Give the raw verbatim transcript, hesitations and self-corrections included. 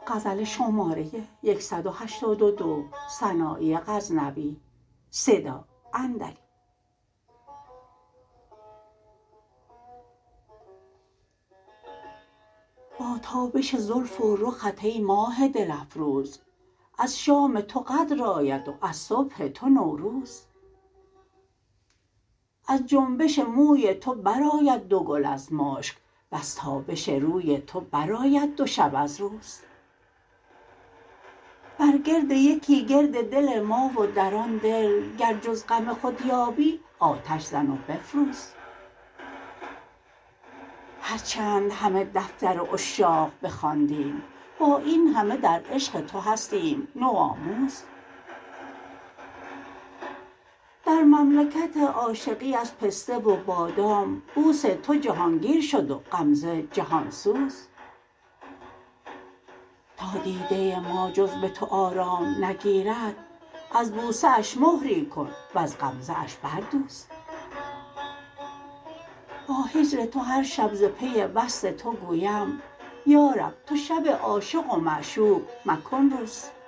غزل شماره صد و هشتاد و دو سنایی غزنوی صدا اندری. با تابش زلف و رخت ای ماه دل افروز، از شام تو قدر آید و از صبح تو نوروز. از جنبش موی تو برآید دو گل از مشک، وز تابش روی تو برآید دو شب از روز. بر گرد یکی گرد دل ما و در آن دل گر جز غم خود یابی آتش زن و بفروز. هرچند همه دفتر عشاق بخواندیم، با این همه در عشق تو هستیم نوآموز. در مملکت عاشقی از پسته و بادام، بوس تو جهانگیر شد و غمزه جهانسوز. تا دیده ما جز به تو آرام نگیرد، از بوسه اش مهری کن وز غمزه اش بردوز. با هجر تو هر شب ز پی وصل تو گویم، یارب تو شب عاشق و معشوق مکن روز.